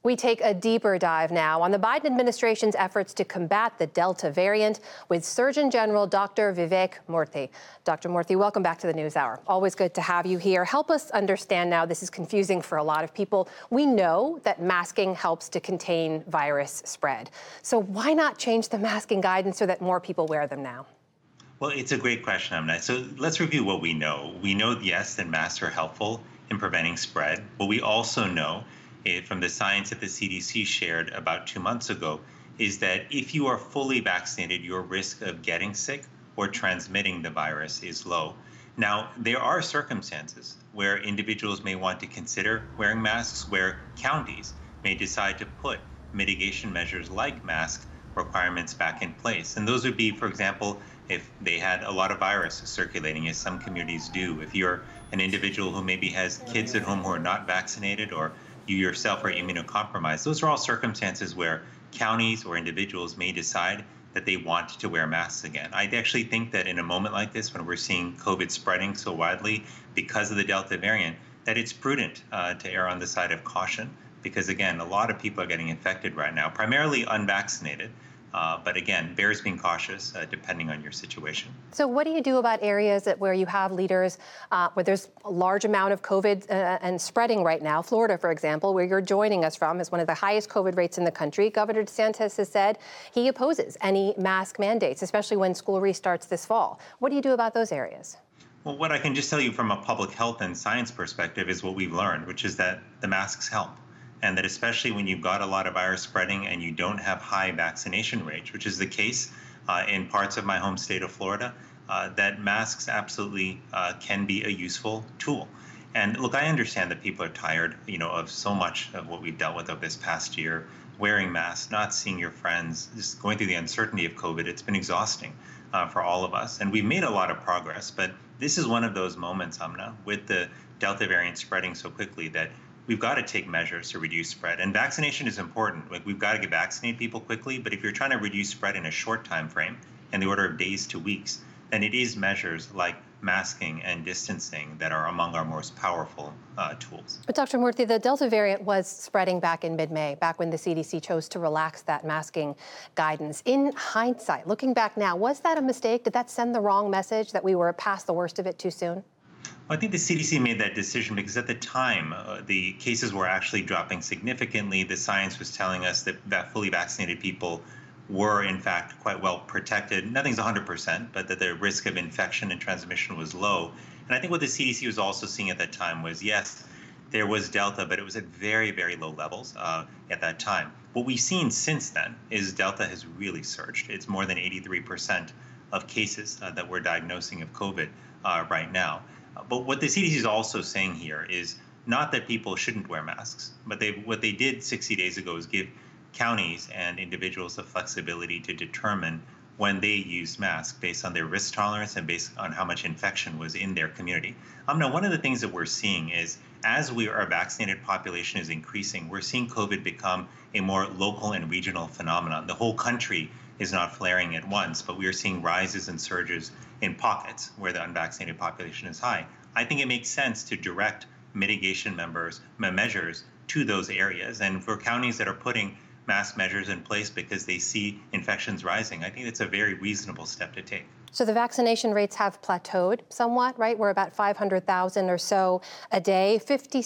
We take a deeper dive now on the Biden administration's efforts to combat the Delta variant with Surgeon General Dr. Vivek Murthy. Dr. Murthy, welcome back to the NewsHour. Always good to have you here. Help us understand now, this is confusing for a lot of people. We know that masking helps to contain virus spread. So why not change the masking guidance so that more people wear them now? Well, it's a great question, Amna. So let's review what we know. We know, yes, that masks are helpful in preventing spread, but we also know from the science that the CDC shared about 2 months ago is that if you are fully vaccinated, your risk of getting sick or transmitting the virus is low. Now, there are circumstances where individuals may want to consider wearing masks, where counties may decide to put mitigation measures like mask requirements back in place. And those would be, for example, if they had a lot of virus circulating, as some communities do. If you're an individual who maybe has kids at home who are not vaccinated, or you yourself are immunocompromised, those are all circumstances where counties or individuals may decide that they want to wear masks again. I actually think that in a moment like this, when we're seeing COVID spreading so widely because of the Delta variant, that it's prudent to err on the side of caution, because again, a lot of people are getting infected right now, primarily unvaccinated. But again, bears being cautious depending on your situation. So what do you do about areas where you have leaders where there's a large amount of COVID and spreading right now? Florida, for example, where you're joining us from, is one of the highest COVID rates in the country. Governor DeSantis has said he opposes any mask mandates, especially when school restarts this fall. What do you do about those areas? Well, what I can just tell you from a public health and science perspective is what we've learned, which is that the masks help. And that especially when you've got a lot of virus spreading and you don't have high vaccination rates, which is the case in parts of my home state of Florida, that masks absolutely can be a useful tool. And look, I understand that people are tired, of so much of what we've dealt with over this past year, wearing masks, not seeing your friends, just going through the uncertainty of COVID. It's been exhausting for all of us. And we've made a lot of progress, but this is one of those moments, Amna, with the Delta variant spreading so quickly, that we've got to take measures to reduce spread. And vaccination is important. Like, we've got to vaccinate people quickly, but if you're trying to reduce spread in a short time frame, in the order of days to weeks, then it is measures like masking and distancing that are among our most powerful tools. But Dr. Murthy, the Delta variant was spreading back in mid-May, back when the CDC chose to relax that masking guidance. In hindsight, looking back now, was that a mistake? Did that send the wrong message, that we were past the worst of it too soon? I think the CDC made that decision because at the time, the cases were actually dropping significantly. The science was telling us that fully vaccinated people were, in fact, quite well protected. Nothing's 100%, but that the risk of infection and transmission was low. And I think what the CDC was also seeing at that time was, yes, there was Delta, but it was at very, very low levels at that time. What we've seen since then is Delta has really surged. It's more than 83% of cases that we're diagnosing of COVID right now. But what the CDC is also saying here is not that people shouldn't wear masks, but what they did 60 days ago is give counties and individuals the flexibility to determine when they used masks based on their risk tolerance and based on how much infection was in their community. Now, one of the things that we're seeing is as our vaccinated population is increasing, we're seeing COVID become a more local and regional phenomenon. The whole country is not flaring at once, but we are seeing rises and surges in pockets where the unvaccinated population is high. I think it makes sense to direct mitigation measures to those areas. And for counties that are putting mask measures in place because they see infections rising, I think it's a very reasonable step to take. So the vaccination rates have plateaued somewhat, right? We're about 500,000 or so a day.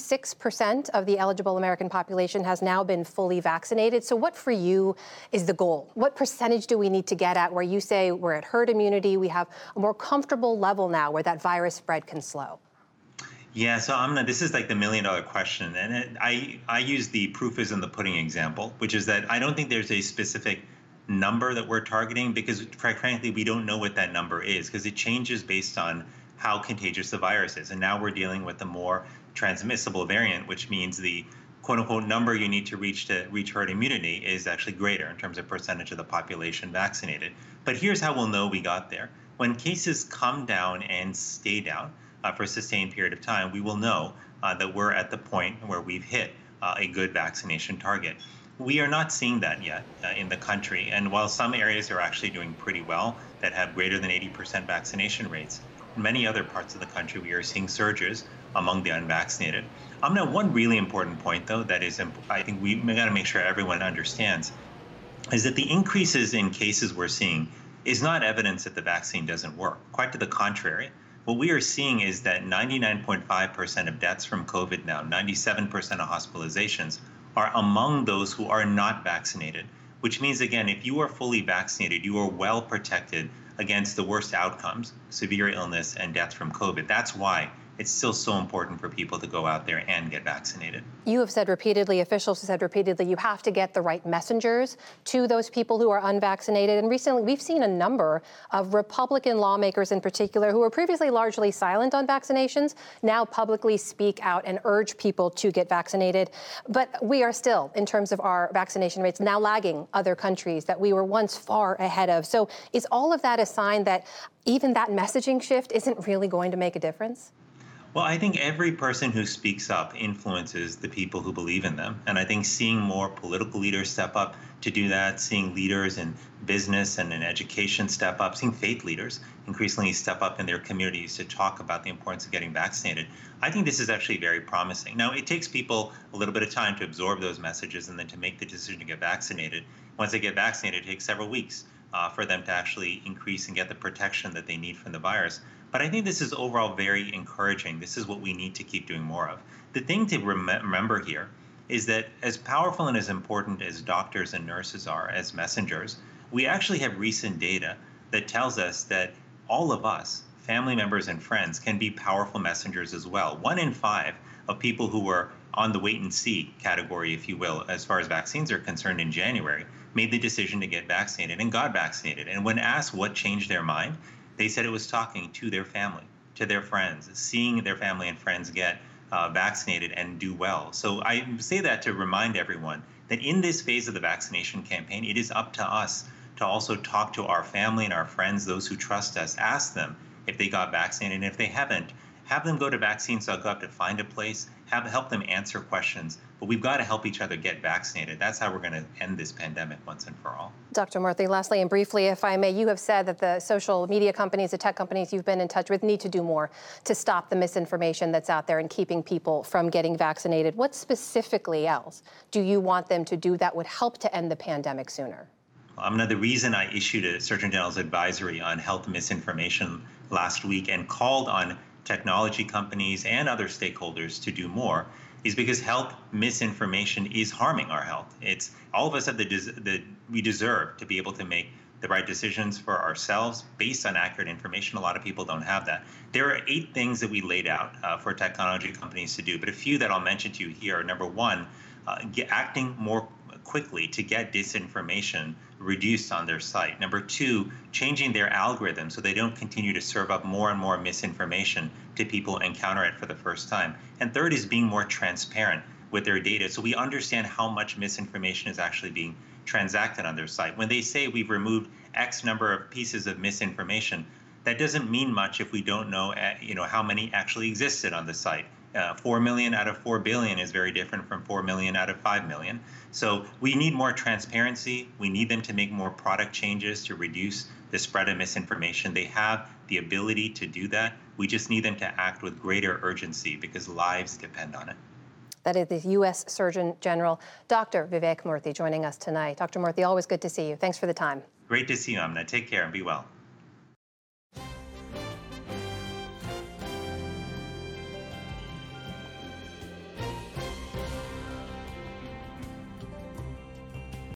56% of the eligible American population has now been fully vaccinated. So what for you is the goal? What percentage do we need to get at where you say we're at herd immunity, we have a more comfortable level now where that virus spread can slow? Yeah, so Amna, this is like the million-dollar question. And I use the proof is in the pudding example, which is that I don't think there's a specific number that we're targeting because, quite frankly, we don't know what that number is because it changes based on how contagious the virus is. And now we're dealing with a more transmissible variant, which means the quote-unquote number you need to reach herd immunity is actually greater in terms of percentage of the population vaccinated. But here's how we'll know we got there. When cases come down and stay down for a sustained period of time, we will know that we're at the point where we've hit a good vaccination target. We are not seeing that yet in the country. And while some areas are actually doing pretty well that have greater than 80% vaccination rates, in many other parts of the country, we are seeing surges among the unvaccinated. Now, one really important point, though, that is, I think we got to make sure everyone understands, is that the increases in cases we're seeing is not evidence that the vaccine doesn't work. Quite to the contrary. What we are seeing is that 99.5% of deaths from COVID now, 97% of hospitalizations are among those who are not vaccinated, which means, again, if you are fully vaccinated, you are well protected against the worst outcomes, severe illness and death from COVID. That's why it's still so important for people to go out there and get vaccinated. You have said repeatedly, officials have said repeatedly, you have to get the right messengers to those people who are unvaccinated. And recently, we've seen a number of Republican lawmakers in particular who were previously largely silent on vaccinations, now publicly speak out and urge people to get vaccinated. But we are still, in terms of our vaccination rates, now lagging other countries that we were once far ahead of. So is all of that a sign that even that messaging shift isn't really going to make a difference? Well, I think every person who speaks up influences the people who believe in them. And I think seeing more political leaders step up to do that, seeing leaders in business and in education step up, seeing faith leaders increasingly step up in their communities to talk about the importance of getting vaccinated, I think this is actually very promising. Now, it takes people a little bit of time to absorb those messages and then to make the decision to get vaccinated. Once they get vaccinated, it takes several weeks for them to actually increase and get the protection that they need from the virus. But I think this is overall very encouraging. This is what we need to keep doing more of. The thing to remember here is that as powerful and as important as doctors and nurses are as messengers, we actually have recent data that tells us that all of us, family members and friends, can be powerful messengers as well. 1 in 5 of people who were on the wait and see category, if you will, as far as vaccines are concerned in January, made the decision to get vaccinated and got vaccinated. And when asked what changed their mind, they said it was talking to their family, to their friends, seeing their family and friends get vaccinated and do well. So I say that to remind everyone that in this phase of the vaccination campaign, it is up to us to also talk to our family and our friends, those who trust us, ask them if they got vaccinated. And if they haven't, have them go to vaccines.gov to find a place, help them answer questions. But we've got to help each other get vaccinated. That's how we're going to end this pandemic once and for all. Dr. Murthy, lastly and briefly, if I may, you have said that the social media companies, the tech companies you've been in touch with need to do more to stop the misinformation that's out there and keeping people from getting vaccinated. What specifically else do you want them to do that would help to end the pandemic sooner? The reason I issued a Surgeon General's advisory on health misinformation last week and called on technology companies and other stakeholders to do more is because health misinformation is harming our health. It's all of us have we deserve to be able to make the right decisions for ourselves based on accurate information. A lot of people don't have that. There are 8 things that we laid out for technology companies to do, but a few that I'll mention to you here are: number 1, acting more quickly to get disinformation reduced on their site. Number 2, changing their algorithm so they don't continue to serve up more and more misinformation to people and encounter it for the first time. And third is being more transparent with their data so we understand how much misinformation is actually being transacted on their site. When they say we've removed X number of pieces of misinformation, that doesn't mean much if we don't know, how many actually existed on the site. 4 million out of 4 billion is very different from 4 million out of 5 million. So we need more transparency. We need them to make more product changes to reduce the spread of misinformation. They have the ability to do that. We just need them to act with greater urgency because lives depend on it. That is the U.S. Surgeon General, Dr. Vivek Murthy, joining us tonight. Dr. Murthy, always good to see you. Thanks for the time. Great to see you, Amna. Take care and be well.